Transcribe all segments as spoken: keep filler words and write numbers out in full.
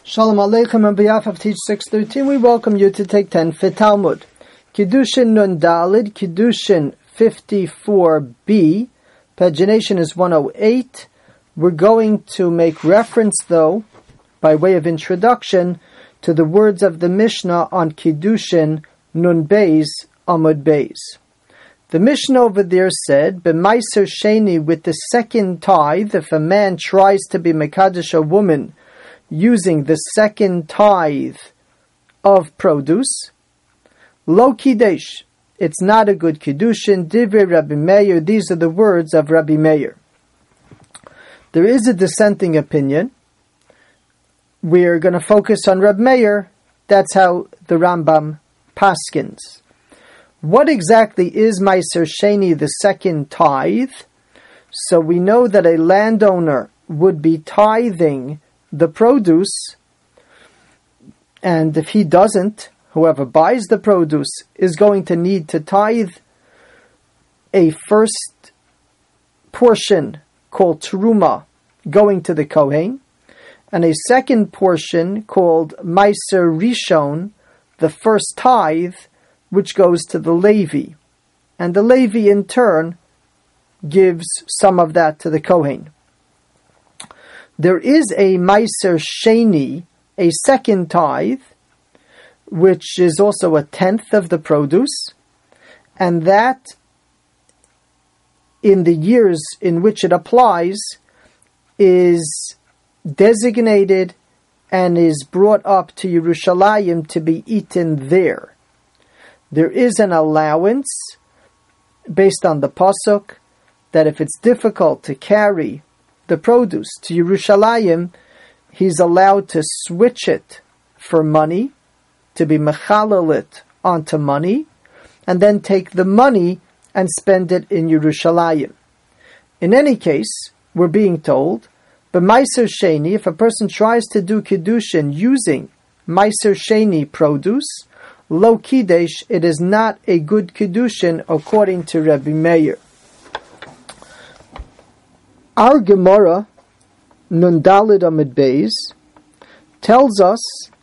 Shalom Aleichem, on behalf of Teach six thirteen, we welcome you to take ten for Talmud. Kiddushin Nun Dalid, Kiddushin fifty-four b, pagination is one oh eight. We're going to make reference, though, by way of introduction, to the words of the Mishnah on Kiddushin Nun Beis Amud Beis. The Mishnah over there said, B'maiser Sheni, with the second tithe, if a man tries to be Mekadesh a woman using the second tithe of produce, Lo Kiddush, it's not a good Kiddushin, Divrei Rabbi Meir, these are the words of Rabbi Meir. There is a dissenting opinion. We're going to focus on Rabbi Meir. That's how the Rambam paskins. What exactly is Maiser Sheni, the second tithe? So we know that a landowner would be tithing the produce, and if he doesn't, whoever buys the produce is going to need to tithe a first portion called Teruma going to the Kohen, and a second portion called Maiser Rishon, the first tithe, which goes to the Levi, and the Levi in turn gives some of that to the Kohen. There is a Maiser Sheni, a second tithe, which is also a tenth of the produce, and that, in the years in which it applies, is designated and is brought up to Yerushalayim to be eaten there. There is an allowance, based on the Pasuk, that if it's difficult to carry the produce to Yerushalayim, he's allowed to switch it for money, to be mechalalit onto money, and then take the money and spend it in Yerushalayim. In any case, we're being told, but Maiser Sheni, if a person tries to do Kiddushin using Maiser Sheni produce, Lo Kiddush, it is not a good Kiddushin according to Rabbi Meir. Our Gemara, Nun Dalid Amud Beis, tells us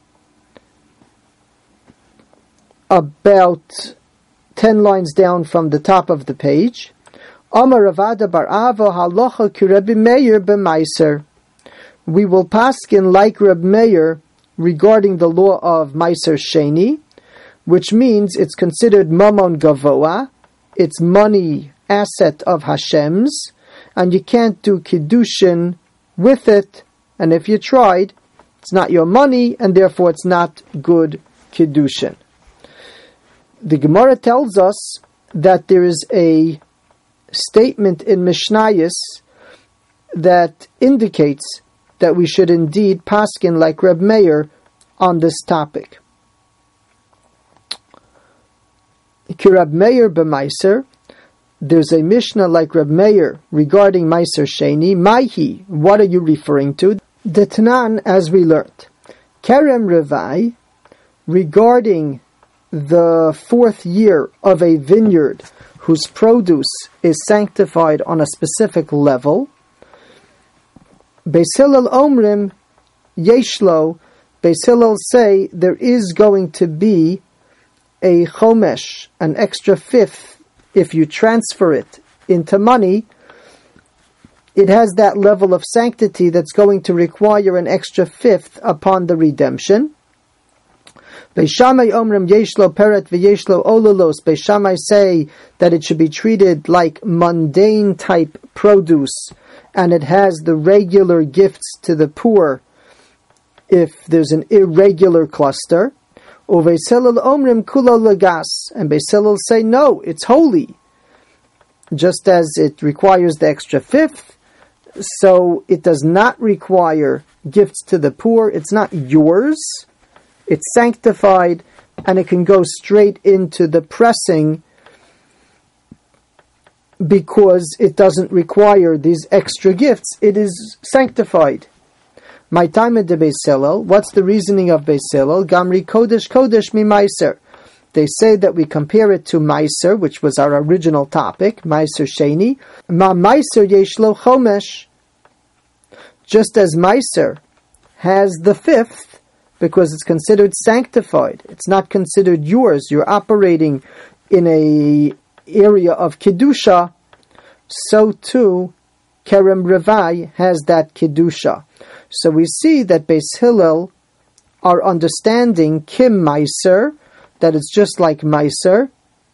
about ten lines down from the top of the page, Amar Ravada bar Avo halacha ki Rabbi Meir b'maiser. We will paskin like Rabbi Meir regarding the law of Maiser Sheni, which means it's considered mamon gavoa, it's money, asset of Hashem's, and you can't do Kiddushin with it, and if you tried, it's not your money, and therefore it's not good Kiddushin. The Gemara tells us that there is a statement in Mishnayos that indicates that we should indeed paskin like Reb Meir on this topic. Ki Reb Meir b'maiser, there's a Mishnah like Reb Meir regarding Maiser Sheni. Maihi, what are you referring to? The Tanan, as we learned, Kerem Revai, regarding the fourth year of a vineyard whose produce is sanctified on a specific level, Beis Hillel Omrim Yeshlo, Beis Hillel say there is going to be a chomesh, an extra fifth. If you transfer it into money, it has that level of sanctity that's going to require an extra fifth upon the redemption. Beis Shammai Omrim Yeshlo Peret v'Yeshlo Ololos. Beis Shammai say that it should be treated like mundane type produce, and it has the regular gifts to the poor if there's an irregular cluster. Beis Hillel Omrim Kulo Lagas, and Beis Hillel say no, it's holy. Just as it requires the extra fifth, so it does not require gifts to the poor. It's not yours. It's sanctified, and it can go straight into the pressing because it doesn't require these extra gifts. It is sanctified. My time at the Beis Hillel, what's the reasoning of Beis Hillel? Gamri Kodesh Kodesh mi Maiser. They say that we compare it to Maiser, which was our original topic, Maiser Sheni. Ma Maiser Yeshlo Chomesh. Just as Maiser has the fifth because it's considered sanctified. It's not considered yours. You're operating in a area of Kedusha. So too, Kerem Revai has that Kedusha. So we see that Beis Hillel are understanding Kim Meiser, that it's just like Meiser,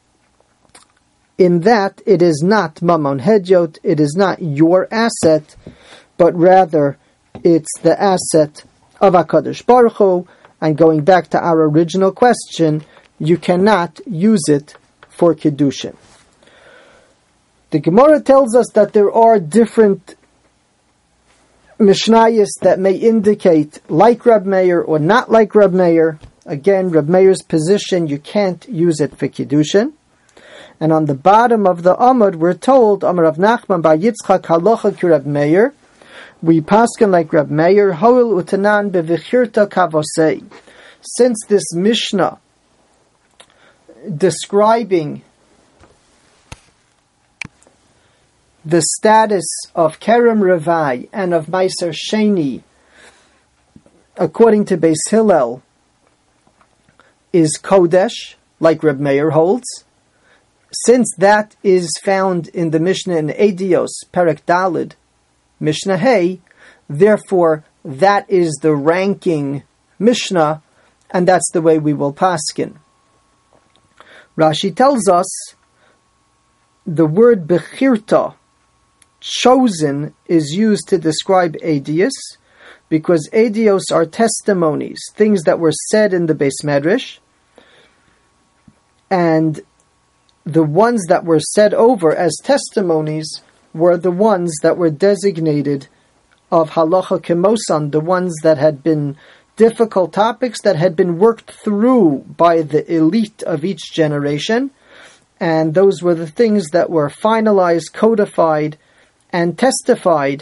in that it is not Mamon Hedyot, it is not your asset, but rather it's the asset of HaKadosh Baruch Hu. And going back to our original question, you cannot use it for Kiddushin. The Gemara tells us that there are different Mishnayos that may indicate like Reb Meir or not like Reb Meir. Again, Reb Meir's position, you can't use it for Kiddushin. And on the bottom of the Amud, we're told, Amar Rav Nachman bar Yitzchak halacha ki Reb Meir. We paskin like Reb Meir, hoil utanan bevichirta kavosei. Since this Mishnah describing the status of Kerem Revai and of Meiser Sheni, according to Beis Hillel, is Kodesh, like Reb Meir holds. Since that is found in the Mishnah in Edios, Perek Dalid, Mishnah Hey, therefore that is the ranking Mishnah, and that's the way we will paskin. Rashi tells us the word Bechirta, chosen, is used to describe Edios, because Edios are testimonies, things that were said in the Beis Medrash, and the ones that were said over as testimonies were the ones that were designated of halacha kemosan, the ones that had been difficult topics that had been worked through by the elite of each generation, and those were the things that were finalized, codified, and testified,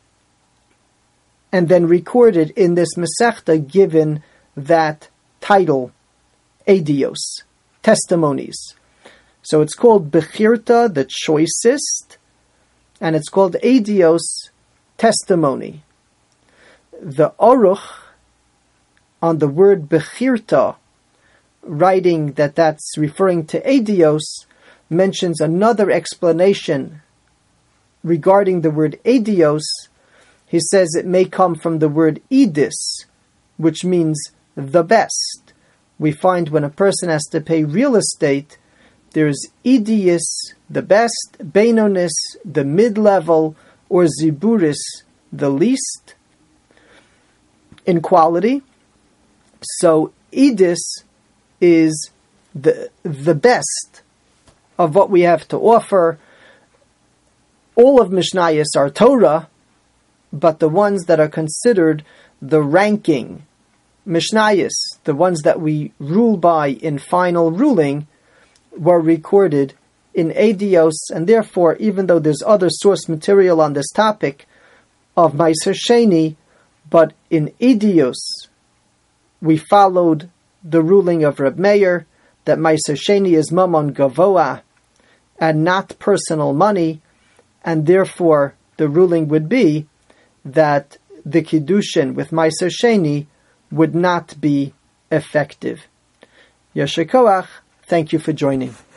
and then recorded in this Masechta, given that title, Edios, testimonies. So it's called Bechirta, the choicest, and it's called Edios, testimony. The Aruch, on the word Bechirta, writing that that's referring to Edios, mentions another explanation regarding the word Edios. He says it may come from the word Edis, which means the best. We find when a person has to pay real estate, there's Edius, the best, Beinonis, the mid-level, or Ziburis, the least in quality. So Edis is the the best of what we have to offer. All of Mishnayos are Torah, but the ones that are considered the ranking Mishnayos, the ones that we rule by in final ruling, were recorded in Edios, and therefore, even though there's other source material on this topic of Meiser Sheni, but in Edios, we followed the ruling of Reb Meir that Meiser Sheni is Mamon Gavoa and not personal money, and therefore the ruling would be that the Kiddushin with Meiser Sheni would not be effective. Yasher Koach, thank you for joining.